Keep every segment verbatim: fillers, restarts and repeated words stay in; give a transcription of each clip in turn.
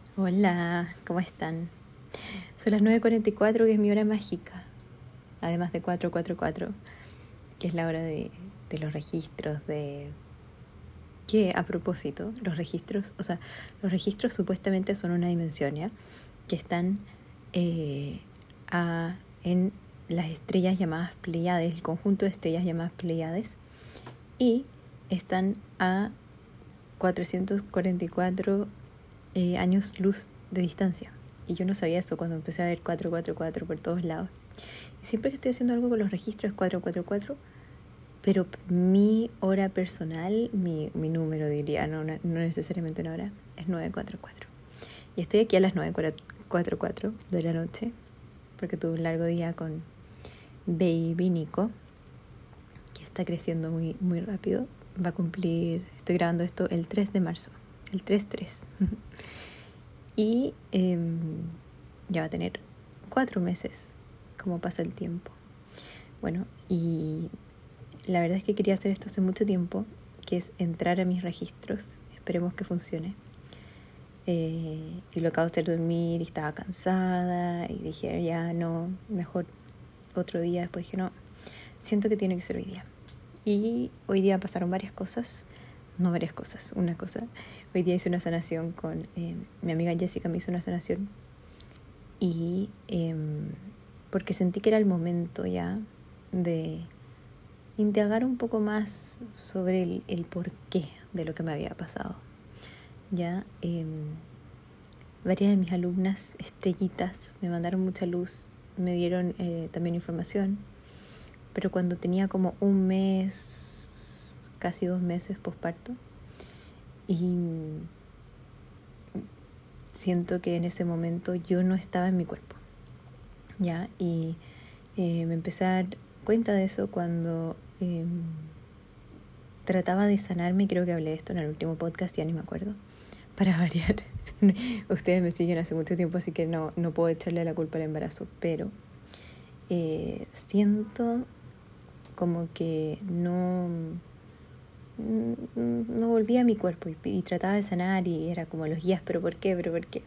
Hola, ¿cómo están? Son las nueve cuarenta y cuatro, que es mi hora mágica, además de cuatro cuatro cuatro, que es la hora de, de los registros, de... Que, a propósito, los registros, o sea, los registros supuestamente son una dimensión, ¿ya? Que están eh, a, en las estrellas llamadas Pleiades, el conjunto de estrellas llamadas Pleiades, y están a cuatrocientos cuarenta y cuatro eh, años luz de distancia. Y yo no sabía eso cuando empecé a ver cuatro cuatro cuatro por todos lados. Y siempre que estoy haciendo algo con los registros es cuatro cuatro cuatro, pero mi hora personal, mi, mi número diría, no, no necesariamente una hora, es nueve cuatro cuatro. Y estoy aquí a las nueve cuarenta y cuatro de la noche, porque tuve un largo día con Baby Nico, que está creciendo muy, muy rápido. Va a cumplir, estoy grabando esto el tres de marzo, el tres tres. Y eh, ya va a tener cuatro meses, como pasa el tiempo. Bueno, y la verdad es que quería hacer esto hace mucho tiempo, que es entrar a mis registros. Esperemos que funcione. Eh, y lo acabo de hacer dormir y estaba cansada y dije, ya no, mejor otro día. Después dije, no, siento que tiene que ser hoy día. Y hoy día pasaron varias cosas, no varias cosas, una cosa. Hoy día hice una sanación con eh, mi amiga Jessica, me hizo una sanación. Y eh, porque sentí que era el momento ya de indagar un poco más sobre el, el porqué de lo que me había pasado. Ya eh, varias de mis alumnas estrellitas me mandaron mucha luz, me dieron eh, también información, pero cuando tenía como un mes, casi dos meses posparto, y siento que en ese momento yo no estaba en mi cuerpo, ya, y eh, me empecé a dar cuenta de eso cuando eh, trataba de sanarme. Creo que hablé de esto en el último podcast, ya ni me acuerdo, para variar. Ustedes me siguen hace mucho tiempo, así que no, no puedo echarle la culpa al embarazo, pero eh, siento como que no, no volvía a mi cuerpo y, y trataba de sanar y era como los guías, pero ¿por qué? ¿Pero por qué?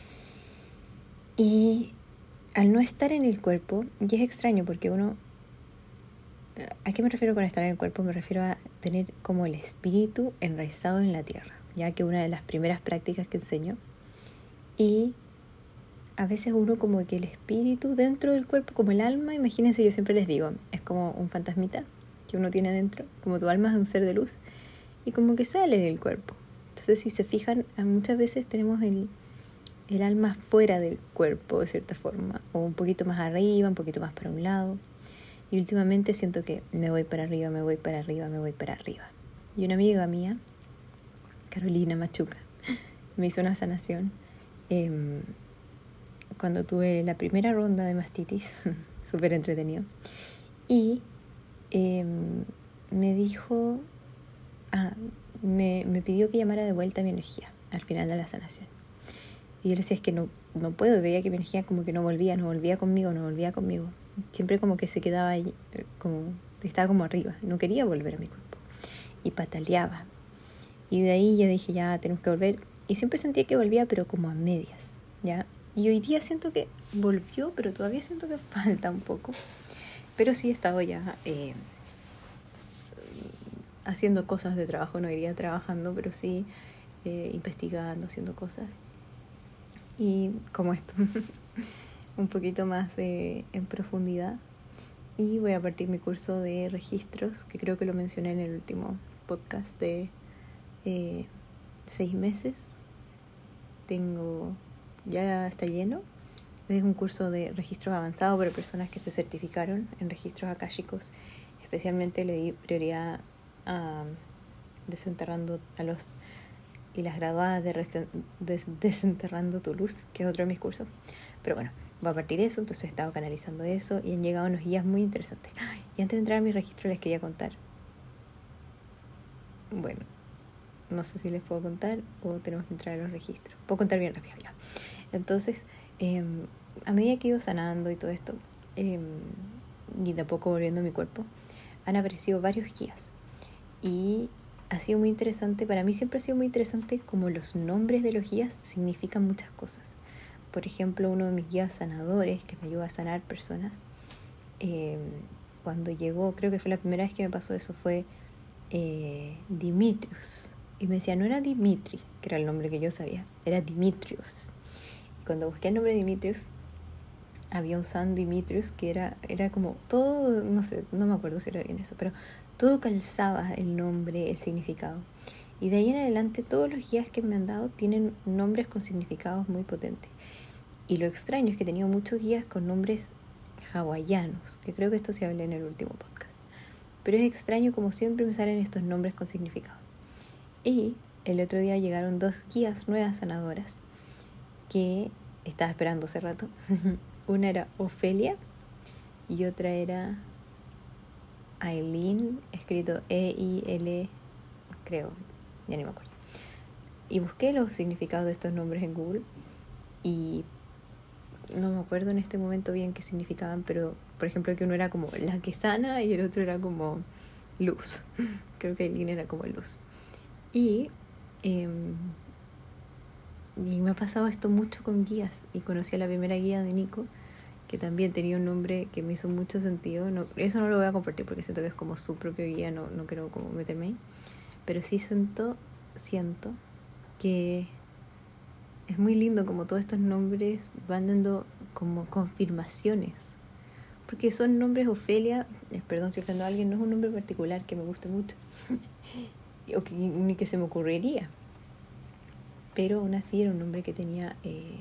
Y al no estar en el cuerpo, y es extraño porque uno... ¿A qué me refiero con estar en el cuerpo? Me refiero a tener como el espíritu enraizado en la tierra, ya que una de las primeras prácticas que enseño. Y a veces uno como que el espíritu dentro del cuerpo, como el alma, imagínense, yo siempre les digo, es como un fantasmita que uno tiene dentro, como tu alma es un ser de luz, y como que sale del cuerpo. Entonces, si se fijan, muchas veces tenemos el, el alma fuera del cuerpo, de cierta forma, o un poquito más arriba, un poquito más para un lado. Y últimamente siento que me voy para arriba, me voy para arriba, me voy para arriba. Y una amiga mía, Carolina Machuca, me hizo una sanación eh, cuando tuve la primera ronda de mastitis, súper entretenido. Y eh, me dijo, ah, me, me pidió que llamara de vuelta mi energía al final de la sanación. Y yo le decía, es que no, no puedo, veía que mi energía como que no volvía, no volvía conmigo, no volvía conmigo. Siempre como que se quedaba ahí, como estaba como arriba, no quería volver a mi cuerpo. Y pataleaba. Y de ahí ya dije, ya tenemos que volver. Y siempre sentía que volvía, pero como a medias, ¿ya? Y hoy día siento que volvió, pero todavía siento que falta un poco. Pero sí he estado ya eh, haciendo cosas de trabajo, no diría trabajando, pero sí eh, investigando, haciendo cosas. Y como esto, un poquito más eh, en profundidad. Y voy a partir mi curso de registros, que creo que lo mencioné en el último podcast, de eh, seis meses. Tengo, ya está lleno. Es un curso de registros avanzados para personas que se certificaron en registros akáshicos. Especialmente le di prioridad a Desenterrando a los y las graduadas de Resen- des- Desenterrando tu Luz, que es otro de mis cursos. Pero bueno, va a partir eso, entonces he estado canalizando eso y han llegado unos guías muy interesantes. Y antes de entrar a mi registro les quería contar. Bueno, no sé si les puedo contar o tenemos que entrar a los registros. Puedo contar bien rápido ya. Entonces, eh, a medida que he ido sanando y todo esto, eh, y de a poco volviendo a mi cuerpo, han aparecido varios guías. Y ha sido muy interesante, para mí siempre ha sido muy interesante como los nombres de los guías significan muchas cosas. Por ejemplo, uno de mis guías sanadores, que me ayuda a sanar personas, eh, cuando llegó, creo que fue la primera vez que me pasó eso, fue eh, Dimitrios. Y me decía, no era Dimitri, que era el nombre que yo sabía, era Dimitrios. Y cuando busqué el nombre de Dimitrios, había un San Dimitrios que era, era como todo, no sé, no me acuerdo si era bien eso, pero todo calzaba el nombre, el significado. Y de ahí en adelante todos los guías que me han dado tienen nombres con significados muy potentes. Y lo extraño es que he tenido muchos guías con nombres hawaianos, que creo que esto se hablé en el último podcast. Pero es extraño como siempre me salen estos nombres con significado. Y el otro día llegaron dos guías nuevas sanadoras que estaba esperando hace rato. Una era Ofelia y otra era Aileen, escrito E I L, creo, ya ni me acuerdo. Y busqué los significados de estos nombres en Google y no me acuerdo en este momento bien qué significaban, pero por ejemplo que uno era como la que sana y el otro era como luz. Creo que Aileen era como luz. Y, eh, y me ha pasado esto mucho con guías. Y conocí a la primera guía de Nico, que también tenía un nombre que me hizo mucho sentido. No, eso no lo voy a compartir porque siento que es como su propio guía, no, no quiero como meterme ahí. Pero sí siento, siento que es muy lindo como todos estos nombres van dando como confirmaciones. Porque son nombres. Ofelia, eh, perdón si ofendo a alguien, no es un nombre particular que me guste mucho. o que, ni que se me ocurriría. Pero aún así era un nombre que tenía... Eh,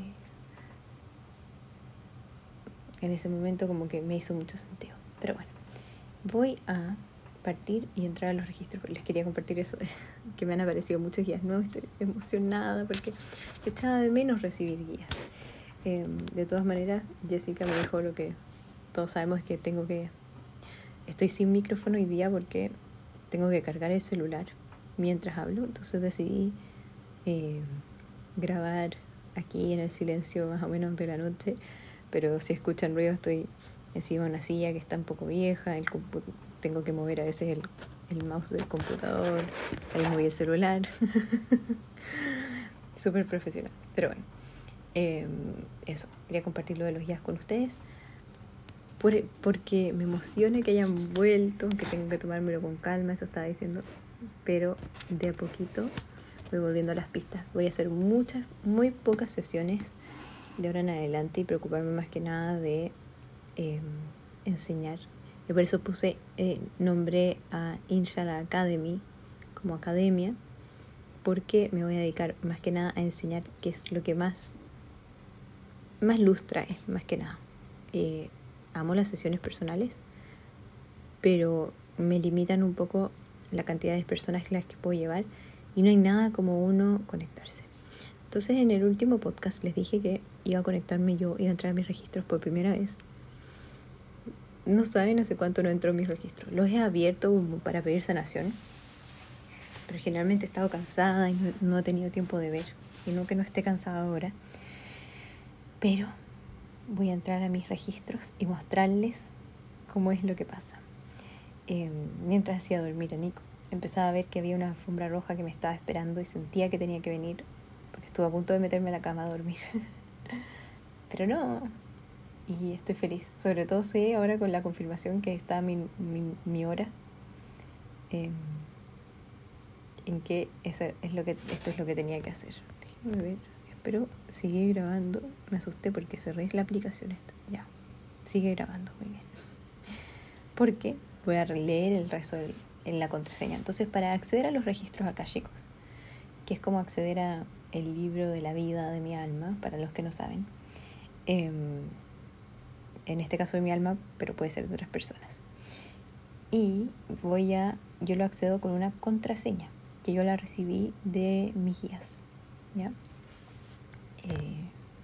en ese momento como que me hizo mucho sentido. Pero bueno, voy a partir y entrar a los registros. Les quería compartir eso, de que me han aparecido muchos guías nuevos. Estoy emocionada porque echaba de menos recibir guías. Eh, de todas maneras, Jessica me dijo lo que todos sabemos, es que tengo que... Estoy sin micrófono hoy día porque tengo que cargar el celular mientras hablo. Entonces decidí eh, grabar aquí en el silencio más o menos de la noche. Pero si escuchan ruido, estoy encima de una silla que está un poco vieja, el compu- tengo que mover a veces el, el mouse del computador, ahí moví el celular. Súper profesional, pero bueno, eh, eso, quería compartir lo de los guías con ustedes, por, porque me emociona que hayan vuelto, aunque tengo que tomármelo con calma, eso estaba diciendo, pero de a poquito voy volviendo a las pistas. Voy a hacer muchas, muy pocas sesiones de ahora en adelante y preocuparme más que nada de eh, enseñar. Y por eso puse, eh, nombré a Inshallah Academy como academia, porque me voy a dedicar más que nada a enseñar, que es lo que más, más luz trae, más que nada. Eh, amo las sesiones personales, pero me limitan un poco la cantidad de personas las que puedo llevar y no hay nada como uno conectarse. Entonces en el último podcast les dije que iba a conectarme yo, iba a entrar a mis registros por primera vez. No saben hace cuánto no entro en mis registros. Los he abierto como para pedir sanación, pero generalmente he estado cansada y no, no he tenido tiempo de ver. Y no que no esté cansada ahora, pero voy a entrar a mis registros y mostrarles cómo es lo que pasa. Eh, mientras hacía dormir a Nico, empezaba a ver que había una alfombra roja que me estaba esperando y sentía que tenía que venir, porque estuve a punto de meterme a la cama a dormir. Pero no, y estoy feliz. Sobre todo sé ahora con la confirmación que está mi, mi, mi hora, eh, en que eso es lo que esto es lo que tenía que hacer. Déjenme ver, espero seguir grabando. Me asusté porque cerré la aplicación esta. Ya, sigue grabando, muy bien. Porque voy a leer el resto del, en la contraseña. Entonces, para acceder a los registros akáshicos, que es como acceder a el libro de la vida de mi alma, para los que no saben, eh, en este caso de mi alma, pero puede ser de otras personas. Y voy a, yo lo accedo con una contraseña que yo la recibí de mis guías, ¿ya? Eh,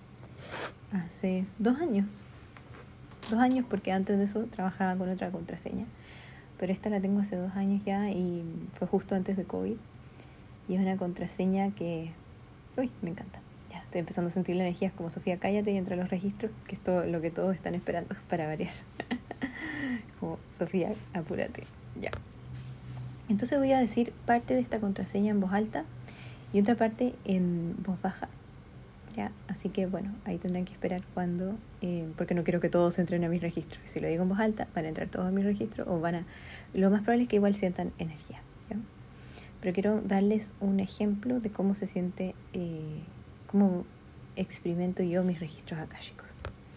hace dos años, dos años porque antes de eso trabajaba con otra contraseña, pero esta la tengo hace dos años ya y fue justo antes de COVID y es una contraseña que, uy, me encanta. Ya estoy empezando a sentir la energía, es como Sofía, cállate y entra a los registros, que es todo lo que todos están esperando para variar. Como Sofía, apúrate, ya. Entonces voy a decir parte de esta contraseña en voz alta y otra parte en voz baja, ¿ya? Así que bueno, ahí tendrán que esperar cuando, eh, porque no quiero que todos entren a mis registros. Si lo digo en voz alta, van a entrar todos a mis registros o van a, lo más probable es que igual sientan energía, ¿ya? Pero quiero darles un ejemplo de cómo se siente, eh, cómo experimento yo mis registros akáshicos.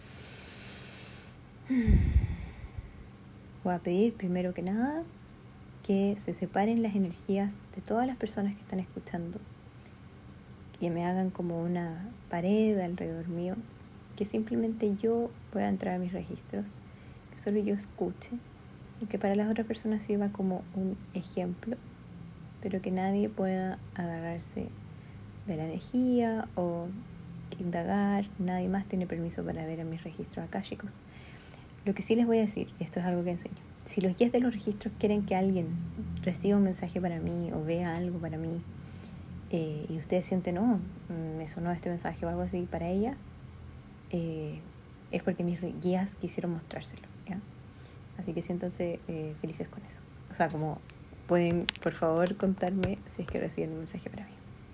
Voy a pedir primero que nada que se separen las energías de todas las personas que están escuchando, que me hagan como una pared alrededor mío, que simplemente yo pueda entrar a mis registros, que solo yo escuche y que para las otras personas sirva como un ejemplo, pero que nadie pueda agarrarse de la energía o indagar. Nadie más tiene permiso para ver a mis registros akáshicos. Lo que sí les voy a decir, y esto es algo que enseño, si los guías de los registros quieren que alguien reciba un mensaje para mí o vea algo para mí, eh, y ustedes sienten, no, me sonó este mensaje o algo así para ella, eh, es porque mis guías quisieron mostrárselo, ¿ya? Así que siéntanse eh, felices con eso. O sea, como pueden, por favor, contarme si es que reciben un mensaje para mí.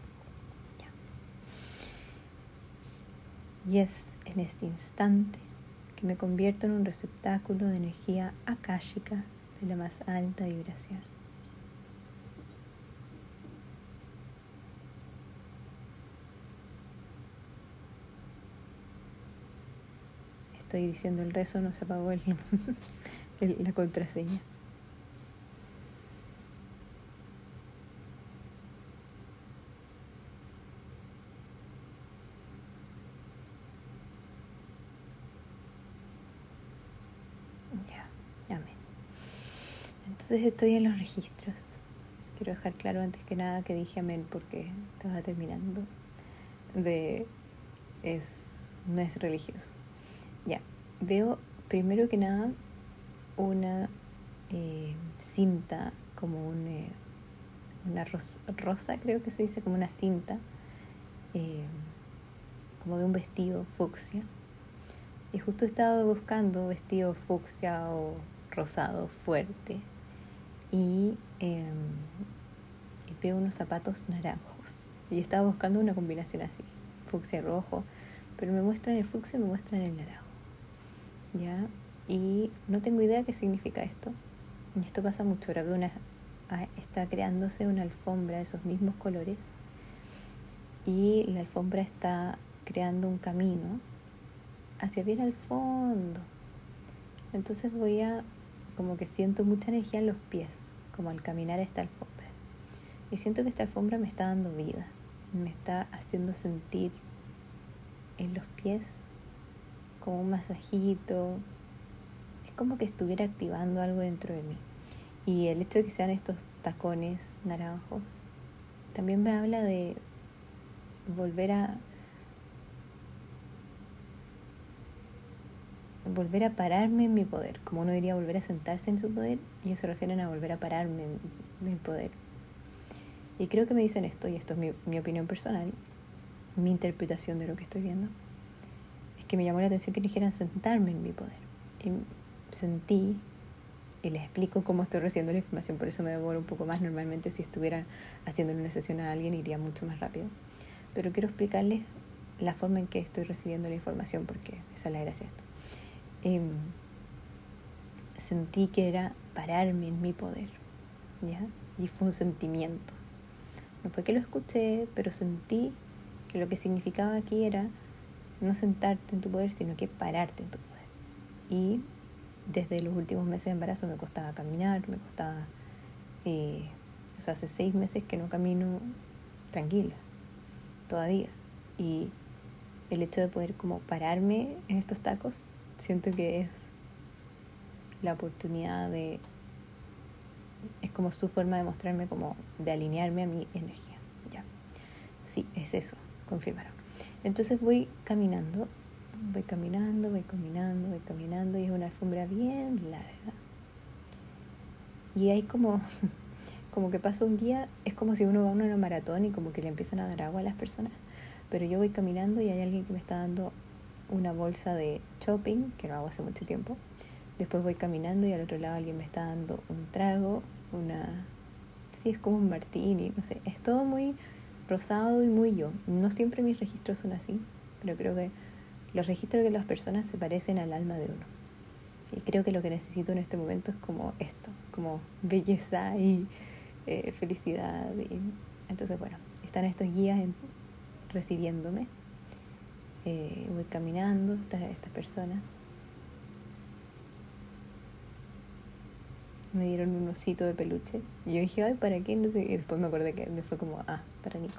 Ya. Y es en este instante que me convierto en un receptáculo de energía akáshica de la más alta vibración. Estoy diciendo el rezo, no se apagó el, el, la contraseña. Ya, amén. Entonces estoy en los registros. Quiero dejar claro antes que nada que dije amén porque estaba terminando de... es no es religioso. Ya, veo primero que nada una eh, cinta, como un, eh, una ros- rosa, creo que se dice, como una cinta, eh, como de un vestido fucsia. Y justo he estado buscando vestido fucsia o rosado fuerte. Y, eh, y veo unos zapatos naranjos. Y estaba buscando una combinación así, fucsia rojo. Pero me muestran el fucsia y me muestran el naranjo. ¿Ya? Y no tengo idea qué significa esto. Y esto pasa mucho. Ahora veo una, está creándose una alfombra de esos mismos colores. Y la alfombra está creando un camino hacia bien al fondo. Entonces voy a, como que siento mucha energía en los pies, como al caminar esta alfombra. Y siento que esta alfombra me está dando vida. Me está haciendo sentir en los pies como un masajito. Es como que estuviera activando algo dentro de mí. Y el hecho de que sean estos tacones naranjos también me habla de volver a volver a pararme en mi poder. Como uno diría volver a sentarse en su poder, ellos se refieren a volver a pararme en el poder. Y creo que me dicen esto, y esto es mi, mi opinión personal, mi interpretación de lo que estoy viendo, es que me llamó la atención que dijeran sentarme en mi poder. Y sentí, y les explico cómo estoy recibiendo la información, por eso me demoro un poco más. Normalmente si estuviera haciendo una sesión a alguien iría mucho más rápido. Pero quiero explicarles la forma en que estoy recibiendo la información, porque esa es la gracia de esto. Eh, sentí que era pararme en mi poder, ¿ya? Y fue un sentimiento. No fue que lo escuché, pero sentí que lo que significaba aquí era no sentarte en tu poder, sino que pararte en tu poder. Y desde los últimos meses de embarazo me costaba caminar, me costaba... Eh, o sea, hace seis meses que no camino tranquila, todavía. Y el hecho de poder como pararme en estos tacos, siento que es la oportunidad de... es como su forma de mostrarme, como de alinearme a mi energía. Ya, sí, es eso, confirmaron. Entonces voy caminando, voy caminando, voy caminando, voy caminando, y es una alfombra bien larga. Y hay como, como que pasa un guía, es como si uno va a una maratón y como que le empiezan a dar agua a las personas. Pero yo voy caminando y hay alguien que me está dando una bolsa de shopping, que no hago hace mucho tiempo. Después voy caminando y al otro lado alguien me está dando un trago, una, Sí, es como un martini, no sé, es todo muy rosado y muy yo. No siempre mis registros son así, pero creo que los registros de las personas se parecen al alma de uno. Y creo que lo que necesito en este momento es como esto, como belleza y eh, felicidad. Y entonces, bueno, están estos guías en, recibiéndome. Eh, voy caminando, están estas personas. Me dieron un osito de peluche. Y yo dije, ay, ¿para qué? No sé. Y después me acordé que fue como, ah, para Nico.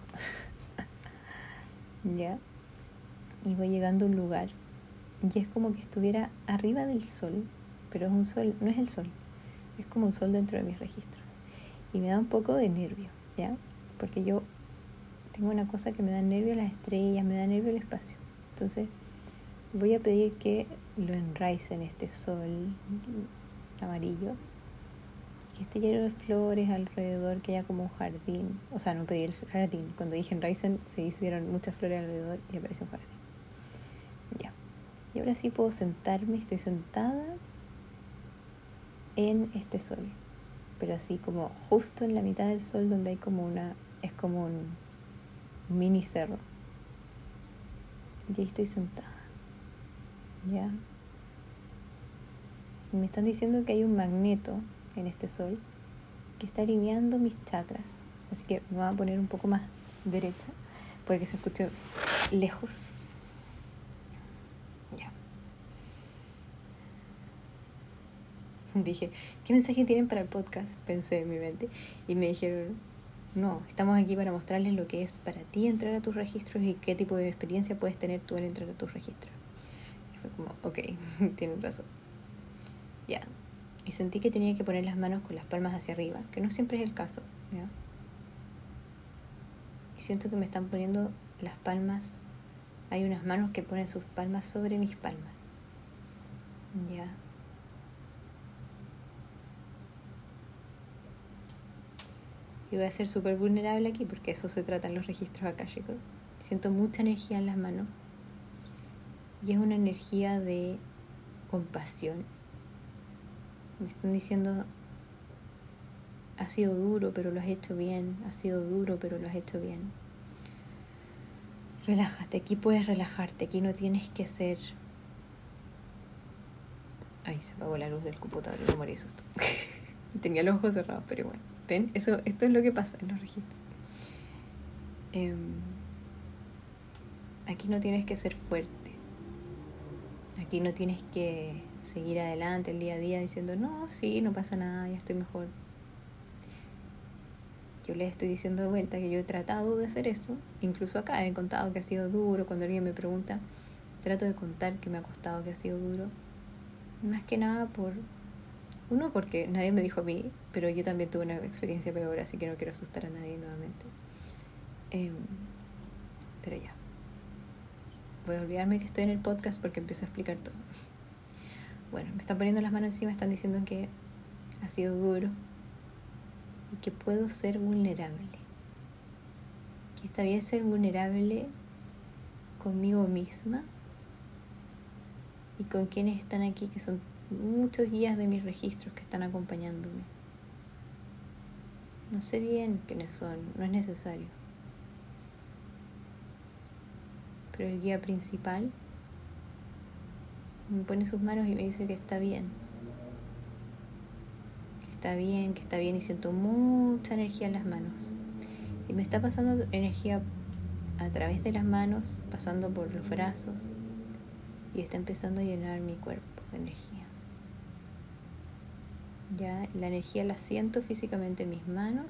Ya. Y voy llegando a un lugar. Y es como que estuviera arriba del sol. Pero es un sol, no es el sol. Es como un sol dentro de mis registros. Y me da un poco de nervio, ¿ya? Porque yo tengo una cosa que me da nervio las estrellas, me da nervio el espacio. Entonces voy a pedir que lo enraice en este sol amarillo. Que esté lleno de flores alrededor, que haya como un jardín. O sea, no pedí el jardín. Cuando dije enraicen se hicieron muchas flores alrededor y apareció un jardín. Ya. Y ahora sí puedo sentarme, estoy sentada en este sol. Pero así como justo en la mitad del sol donde hay como una... Es como un mini cerro. Y ahí estoy sentada. Ya. Y me están diciendo que hay un magneto en este sol que está alineando mis chakras. Así que me voy a poner un poco más derecha. Puede que se escuche lejos. Ya. Dije, ¿qué mensaje tienen para el podcast? Pensé en mi mente. Y me dijeron, no, estamos aquí para mostrarles lo que es para ti entrar a tus registros y qué tipo de experiencia puedes tener tú al entrar a tus registros. Y fue como, ok, tienen razón. Ya. Y sentí que tenía que poner las manos con las palmas hacia arriba, que no siempre es el caso, ¿ya? Y siento que me están poniendo las palmas, hay unas manos que ponen sus palmas sobre mis palmas, ¿ya? Y voy a ser súper vulnerable aquí porque eso se trata en los registros akáshicos. Siento mucha energía en las manos y es una energía de compasión. Me están diciendo, ha sido duro, pero lo has hecho bien. Ha sido duro, pero lo has hecho bien. Relájate, aquí puedes relajarte. Aquí no tienes que ser... Ay, se apagó la luz del computador y me morí de susto. Tenía los ojos cerrados, pero bueno. ¿Ven? Eso, esto es lo que pasa en los registros. Eh, aquí no tienes que ser fuerte. Aquí no tienes que seguir adelante el día a día diciendo, no, sí, no pasa nada, ya estoy mejor. Yo les estoy diciendo de vuelta que yo he tratado de hacer eso. Incluso acá he contado que ha sido duro. Cuando alguien me pregunta, trato de contar que me ha costado, que ha sido duro. Más que nada por... Uno, porque nadie me dijo a mí, pero yo también tuve una experiencia peor, así que no quiero asustar a nadie nuevamente. Eh, pero ya. Voy a olvidarme que estoy en el podcast porque empiezo a explicar todo. Bueno, me están poniendo las manos encima, están diciendo que ha sido duro y que puedo ser vulnerable. Que está bien ser vulnerable conmigo misma y con quienes están aquí, que son muchos guías de mis registros que están acompañándome. No sé bien quiénes son, no es necesario. Pero el guía principal me pone sus manos y me dice que está bien. Que está bien, que está bien y siento mucha energía en las manos. Y me está pasando energía a través de las manos, pasando por los brazos y está empezando a llenar mi cuerpo de energía. Ya la energía la siento físicamente en mis manos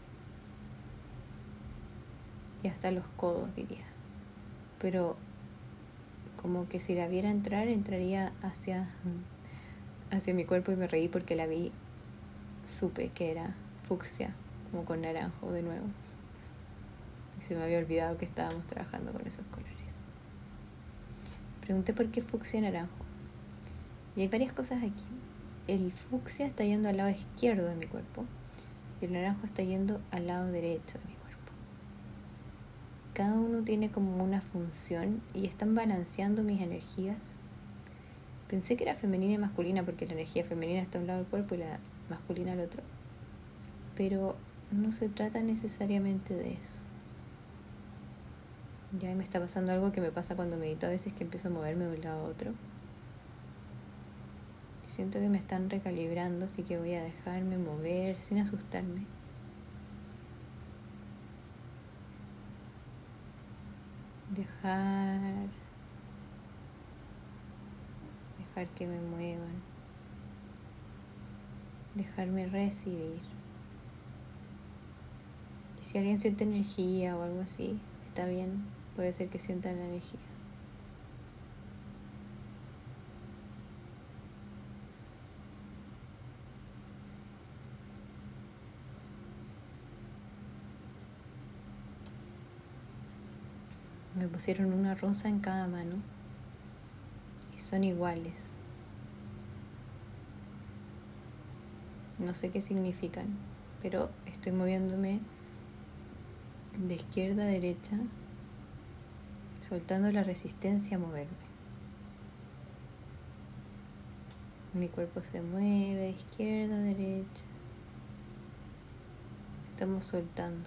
y hasta los codos, diría. Pero como que si la viera entrar, entraría hacia, hacia mi cuerpo y me reí porque la vi, supe que era fucsia, como con naranjo de nuevo. Y se me había olvidado que estábamos trabajando con esos colores. Pregunté por qué fucsia y naranjo. Y hay varias cosas aquí. El fucsia está yendo al lado izquierdo de mi cuerpo y el naranjo está yendo al lado derecho de mi cuerpo. Cada uno tiene como una función y están balanceando mis energías. Pensé que era femenina y masculina porque la energía femenina está a un lado del cuerpo y la masculina al otro. Pero no se trata necesariamente de eso. Ya me está pasando algo que me pasa cuando medito a veces, que empiezo a moverme de un lado a otro. Siento que me están recalibrando, así que voy a dejarme mover sin asustarme. Dejar, dejar que me muevan, dejarme recibir. Y si alguien siente energía o algo así, está bien, puede ser que sientan la energía. Me pusieron una rosa en cada mano y son iguales. No sé qué significan, pero estoy moviéndome de izquierda a derecha, soltando la resistencia a moverme. Mi cuerpo se mueve de izquierda a derecha. Estamos soltando.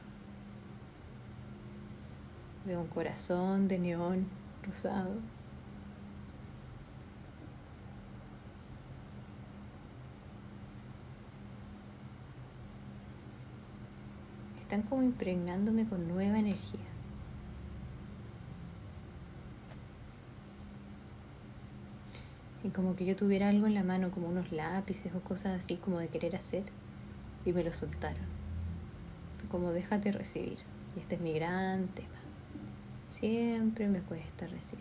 Veo un corazón de neón rosado. Están como impregnándome con nueva energía. Y como que yo tuviera algo en la mano, como unos lápices o cosas así como de querer hacer, y me lo soltaron. Como déjate recibir. Y este es mi gran tema. Siempre me cuesta recibir.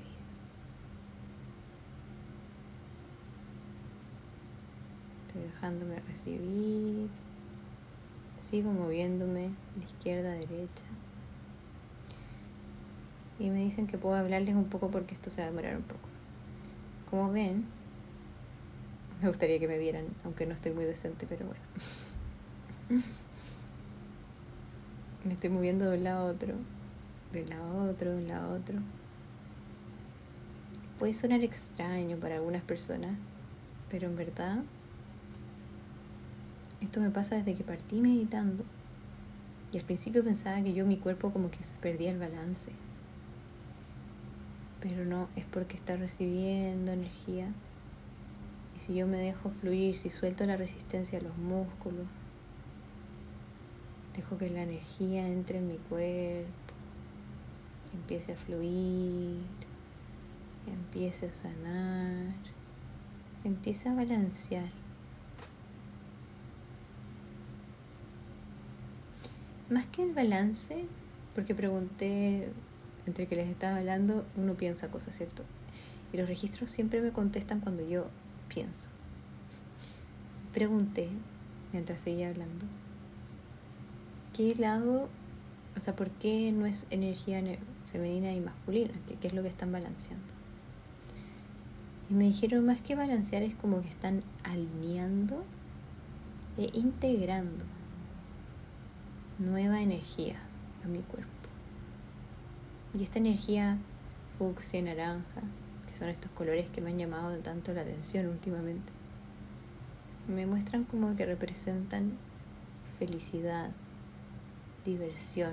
Estoy dejándome recibir. Sigo moviéndome de izquierda a derecha. Y me dicen que puedo hablarles un poco porque esto se va a demorar un poco. Como ven, me gustaría que me vieran, aunque no estoy muy decente, pero bueno. Me estoy moviendo de un lado a otro, de un lado a otro, de un lado a otro. Puede sonar extraño para algunas personas, pero en verdad esto me pasa desde que partí meditando. Y al principio pensaba que yo, mi cuerpo como que se perdía el balance. Pero no, es porque está recibiendo energía. Y si yo me dejo fluir, si suelto la resistencia a los músculos, dejo que la energía entre en mi cuerpo, empiece a fluir, empiece a sanar, empiece a balancear. Más que el balance, porque pregunté, entre que les estaba hablando, uno piensa cosas, ¿cierto? Y los registros siempre me contestan cuando yo pienso. Pregunté, mientras seguía hablando, ¿qué lado, o sea, por qué no es energía femenina y masculina? ¿Qué, qué es lo que están balanceando? Y me dijeron, más que balancear, es como que están alineando e integrando nueva energía a mi cuerpo. Y esta energía fucsia y naranja, que son estos colores que me han llamado tanto la atención últimamente, me muestran como que representan felicidad, diversión.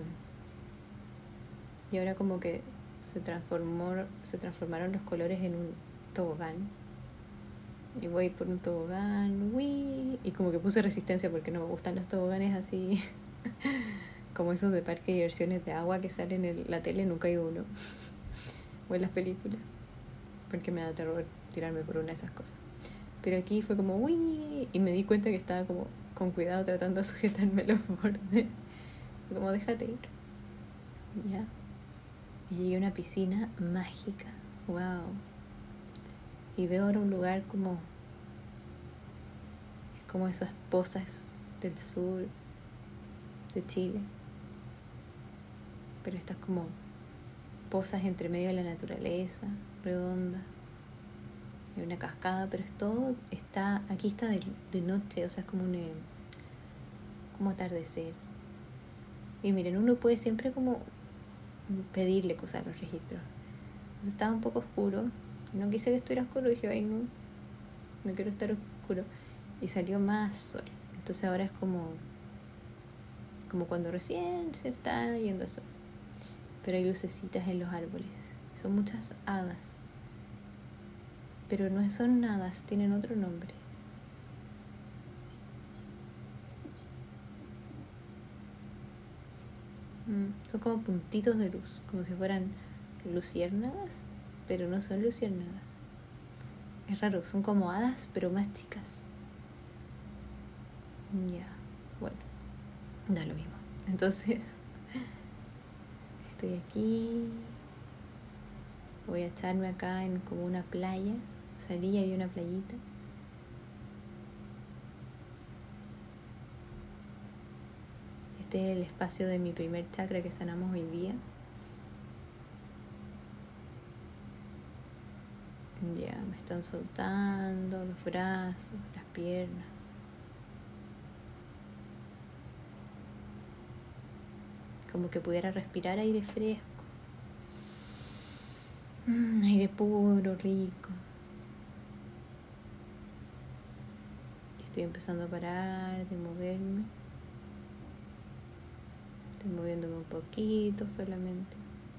Y ahora como que se transformó, se transformaron los colores en un tobogán. Y voy por un tobogán, ¡uy! Y como que puse resistencia porque no me gustan los toboganes así como esos de parque de diversiones de agua que salen en la tele. Nunca hay uno o en las películas porque me da terror tirarme por una de esas cosas. Pero aquí fue como uy, y me di cuenta que estaba como con cuidado tratando de sujetarme los bordes. Fue como déjate ir. Ya. Y llegué a una piscina mágica. Wow. Y veo ahora un lugar como como esas pozas del sur de Chile, pero estas como pozas entre medio de la naturaleza, redonda. Hay una cascada, pero es todo está aquí está de, de noche, o sea, es como un como atardecer. Y miren, uno puede siempre como pedirle cosas a los registros. Entonces estaba un poco oscuro, y no quise que estuviera oscuro, dije, ay no, no quiero estar oscuro. Y salió más sol. Entonces ahora es como como cuando recién se está yendo el sol. Pero hay lucecitas en los árboles. Son muchas hadas. Pero no son hadas, tienen otro nombre. Mm, son como puntitos de luz, como si fueran luciérnagas, pero no son luciérnagas. Es raro, son como hadas, pero más chicas. Ya, bueno, da lo mismo. Entonces, estoy aquí. Voy a echarme acá en como una playa. Salí y había una playita. Este es el espacio de mi primer chakra que sanamos hoy día. Ya, me están soltando los brazos, las piernas. Como que pudiera respirar aire fresco. Mm, aire puro, rico. Estoy empezando a parar de moverme. Estoy moviéndome un poquito solamente.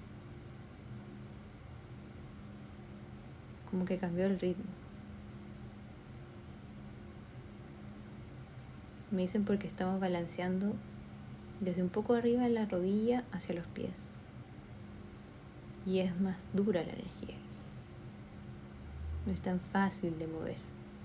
Como que cambió el ritmo. Me dicen porque estamos balanceando desde un poco arriba de la rodilla hacia los pies. Y es más dura la energía. No es tan fácil de mover.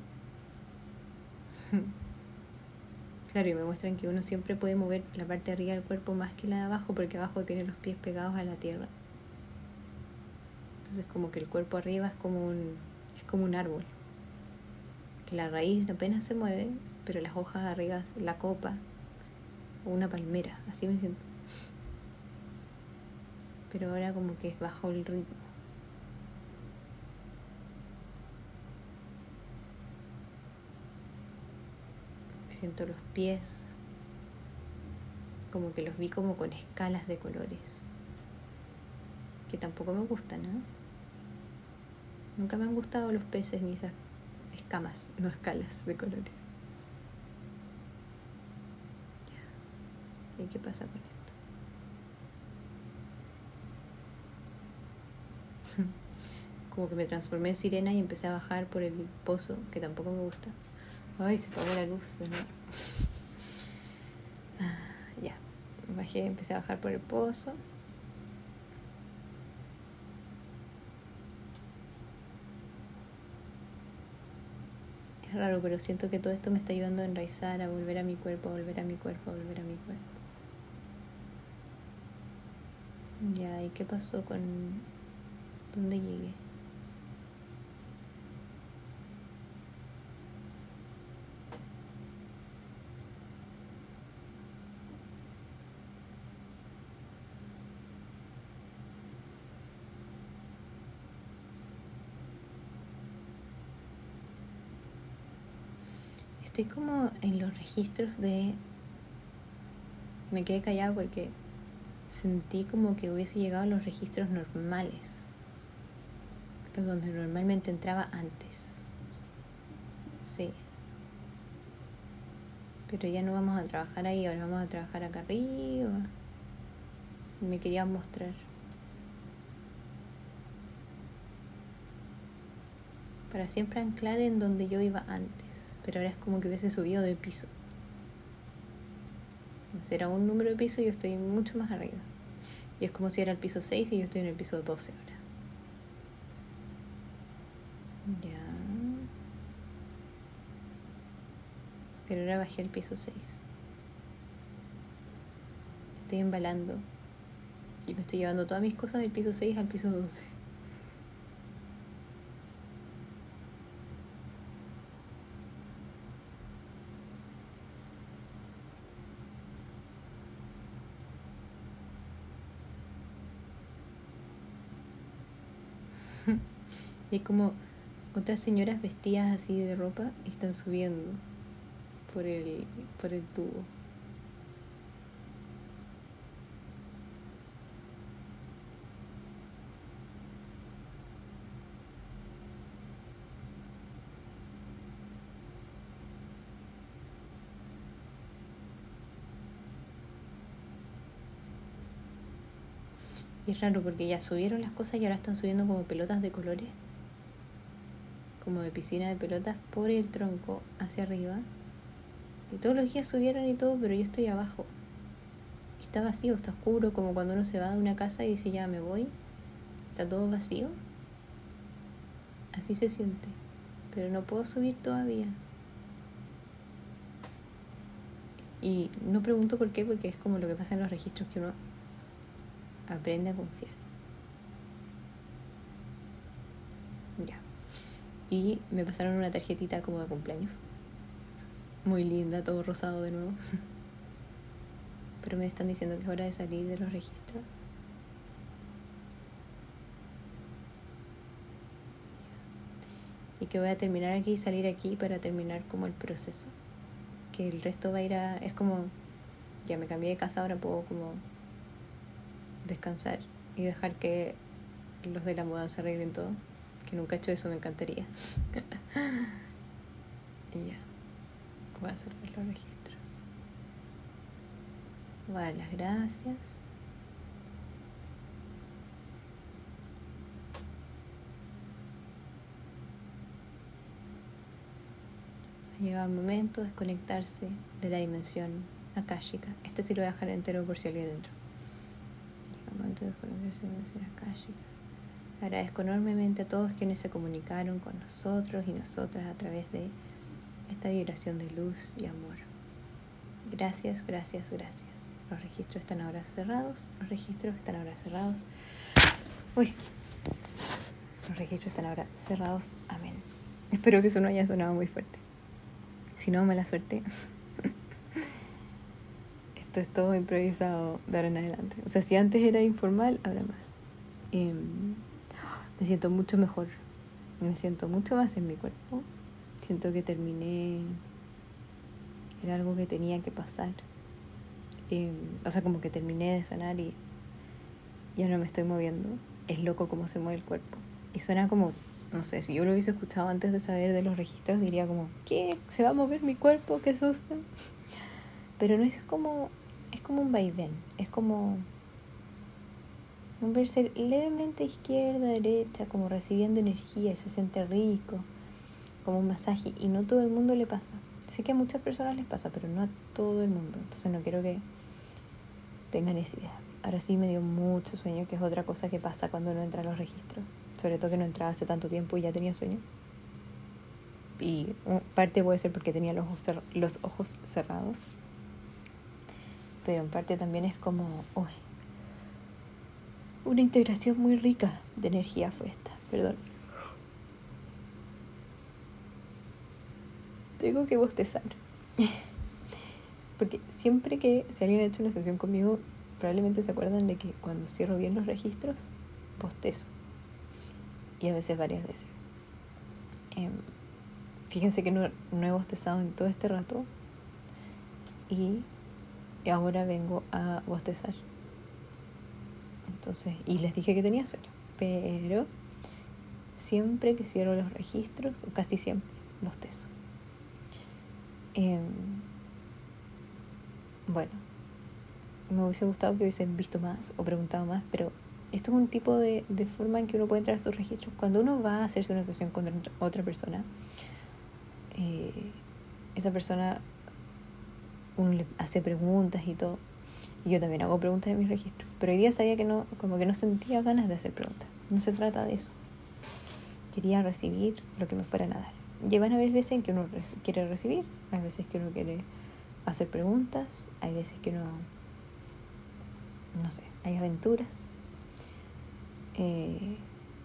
Claro, y me muestran que uno siempre puede mover la parte de arriba del cuerpo más que la de abajo, porque abajo tiene los pies pegados a la tierra. Entonces como que el cuerpo arriba es como un, es como un árbol. Que la raíz apenas se mueve, pero las hojas arriba, la copa, o una palmera, así me siento. Pero ahora como que es bajo el ritmo. Siento los pies, como que los vi como con escalas de colores, que tampoco me gustan, ¿no? Nunca me han gustado los peces ni esas escamas, no escalas de colores. Ya. ¿Y qué pasa con esto? Como que me transformé en sirena y empecé a bajar por el pozo, que tampoco me gusta. Ay, se apagó la luz de nuevo. Ah, ya, bajé, empecé a bajar por el pozo. Es raro, pero siento que todo esto me está ayudando a enraizar, a volver a mi cuerpo, a volver a mi cuerpo, a volver a mi cuerpo. Ya, ¿y qué pasó con dónde llegué? Estoy como en los registros de... Me quedé callada porque sentí como que hubiese llegado a los registros normales, que es donde normalmente entraba antes. Sí. Pero ya no vamos a trabajar ahí, ahora vamos a trabajar acá arriba. Me quería mostrar. Para siempre anclar en donde yo iba antes. Pero ahora es como que hubiese subido de piso. Será un número de piso y yo estoy mucho más arriba. Y es como si era el piso seis y yo estoy en el piso doce ahora. Ya. Pero ahora bajé al piso seis. Estoy embalando. Y me estoy llevando todas mis cosas del piso seis al piso doce. Y es como otras señoras vestidas así de ropa están subiendo por el, por el tubo. Y es raro porque ya subieron las cosas y ahora están subiendo como pelotas de colores, como de piscina de pelotas, por el tronco hacia arriba. Y todos los días subieron y todo, pero yo estoy abajo. Y está vacío, está oscuro, como cuando uno se va de una casa y dice ya me voy. Está todo vacío. Así se siente. Pero no puedo subir todavía. Y no pregunto por qué, porque es como lo que pasa en los registros, que uno aprende a confiar. Ya. Y me pasaron una tarjetita como de cumpleaños. Muy linda, todo rosado de nuevo. Pero me están diciendo que es hora de salir de los registros. Y que voy a terminar aquí y salir aquí para terminar como el proceso. Que el resto va a ir a... Es como... Ya me cambié de casa, ahora puedo como descansar y dejar que los de la mudanza arreglen todo. Que nunca he hecho eso, me encantaría. Y ya. Voy a cerrar los registros. Voy a dar las gracias. Ha llegado el momento de desconectarse de la dimensión akáshica. Este sí lo voy a dejar entero por si alguien dentro. Llega el momento de desconectarse de la dimensión akáshica. Agradezco enormemente a todos quienes se comunicaron con nosotros y nosotras a través de esta vibración de luz y amor. Gracias, gracias, gracias. Los registros están ahora cerrados. Los registros están ahora cerrados. Uy. Los registros están ahora cerrados. Amén. Espero que eso no haya sonado muy fuerte. Si no, mala suerte. Esto es todo improvisado de ahora en adelante. O sea, si antes era informal, ahora más. Eh, me siento mucho mejor. Me siento mucho más en mi cuerpo. Siento que terminé. Era algo que tenía que pasar. Eh, o sea, como que terminé de sanar y ya no me estoy moviendo. Es loco cómo se mueve el cuerpo. Y suena como... No sé, si yo lo hubiese escuchado antes de saber de los registros, diría como, ¿qué? ¿Se va a mover mi cuerpo? ¡Qué susto! Pero no es como, es como un vaivén, es como moverse levemente izquierda, derecha, como recibiendo energía y se siente rico, como un masaje, y no todo el mundo le pasa. Sé que a muchas personas les pasa, pero no a todo el mundo, entonces no quiero que tengan esa idea. Ahora sí me dio mucho sueño, que es otra cosa que pasa cuando uno entra a los registros. Sobre todo que no entraba hace tanto tiempo y ya tenía sueño. Y parte puede ser porque tenía los ojos, cer- los ojos cerrados. Pero en parte también es como... Uy, una integración muy rica de energía fue esta. Perdón. Tengo que bostezar. Porque siempre que... Si alguien ha hecho una sesión conmigo, probablemente se acuerdan de que cuando cierro bien los registros, bostezo. Y a veces varias veces. Eh, fíjense que no, no he bostezado en todo este rato. Y ahora vengo a bostezar. Entonces, y les dije que tenía sueño. Pero siempre que cierro los registros, o casi siempre, bostezo. Eh, bueno, me hubiese gustado que hubiesen visto más o preguntado más, pero... Esto es un tipo de, de forma en que uno puede entrar a sus registros. Cuando uno va a hacerse una sesión con otra persona, eh, esa persona, uno le hace preguntas y todo. Y yo también hago preguntas en mis registros. Pero hoy día sabía que no, como que no sentía ganas de hacer preguntas. No se trata de eso. Quería recibir lo que me fueran a dar. Y van a haber veces en que uno quiere recibir, hay veces que uno quiere hacer preguntas, hay veces que uno, no sé, hay aventuras. Eh,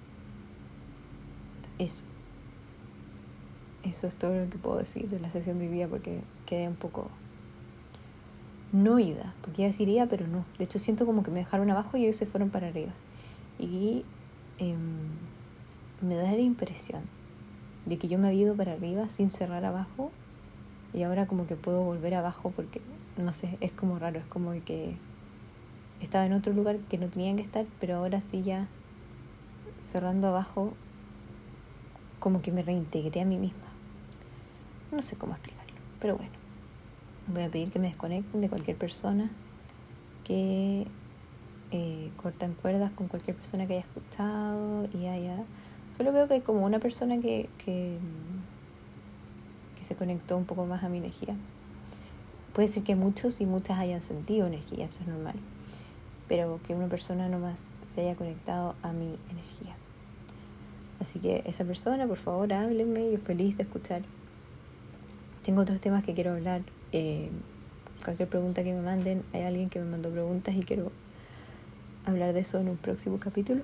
eso eso es todo lo que puedo decir de la sesión de hoy día, porque quedé un poco no ida, porque iba a decir ida, pero no. De hecho siento como que me dejaron abajo y ellos se fueron para arriba, y eh, me da la impresión de que yo me había ido para arriba sin cerrar abajo, y ahora como que puedo volver abajo, porque no sé, es como raro, es como que estaba en otro lugar que no tenía que estar, pero ahora sí, ya cerrando abajo, como que me reintegré a mí misma. No sé cómo explicarlo, pero bueno, voy a pedir que me desconecten de cualquier persona que eh, cortan cuerdas con cualquier persona que haya escuchado y haya... Solo veo que hay como una persona que, que, que se conectó un poco más a mi energía. Puede ser que muchos y muchas hayan sentido energía, eso es normal. Pero que una persona nomás se haya conectado a mi energía. Así que esa persona, por favor, háblenme, yo feliz de escuchar. Tengo otros temas que quiero hablar. Eh, cualquier pregunta que me manden, hay alguien que me mandó preguntas y quiero hablar de eso en un próximo capítulo.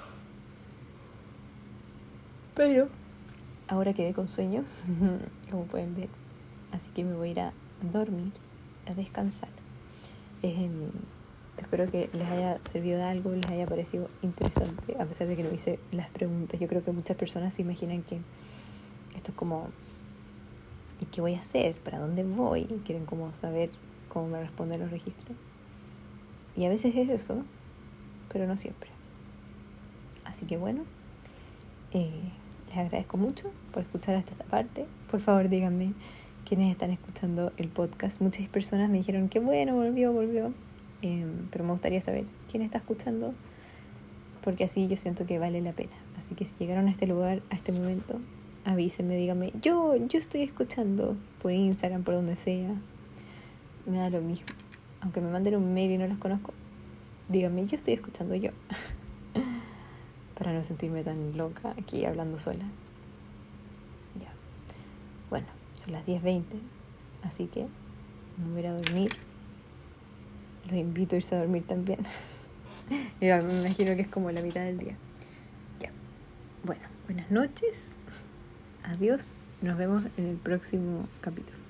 Pero ahora quedé con sueño, como pueden ver. Así que me voy a ir a dormir, a descansar. Eh, espero que les haya servido de algo, les haya parecido interesante, a pesar de que no hice las preguntas. Yo creo que muchas personas se imaginan que esto es como, ¿y qué voy a hacer? ¿Para dónde voy? Y quieren como saber cómo me responden los registros. Y a veces es eso, pero no siempre. Así que bueno, eh, les agradezco mucho por escuchar hasta esta parte. Por favor, díganme quiénes están escuchando el podcast. Muchas personas me dijeron que bueno, volvió, volvió. Eh, pero me gustaría saber quién está escuchando, porque así yo siento que vale la pena. Así que si llegaron a este lugar, a este momento, avísenme, díganme, yo, yo estoy escuchando por Instagram, por donde sea. Me da lo mismo. Aunque me manden un mail y no los conozco, díganme, yo estoy escuchando yo. Para no sentirme tan loca aquí hablando sola. Ya. Bueno, son las diez veinte, así que me voy a ir a dormir. Los invito a irse a dormir también. Ya, me imagino que es como la mitad del día. Ya. Bueno, buenas noches. Adiós. Nos vemos en el próximo capítulo.